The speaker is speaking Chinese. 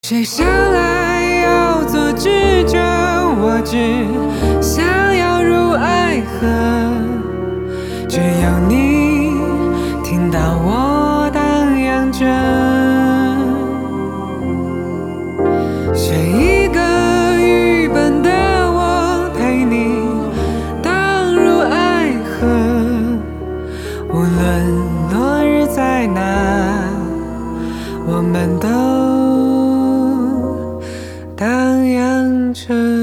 谁想来要做知者，我只想要入爱河。只有你听到我荡漾着，选一个愚笨的我陪你荡入爱河。无论落日在哪，我们都荡漾着。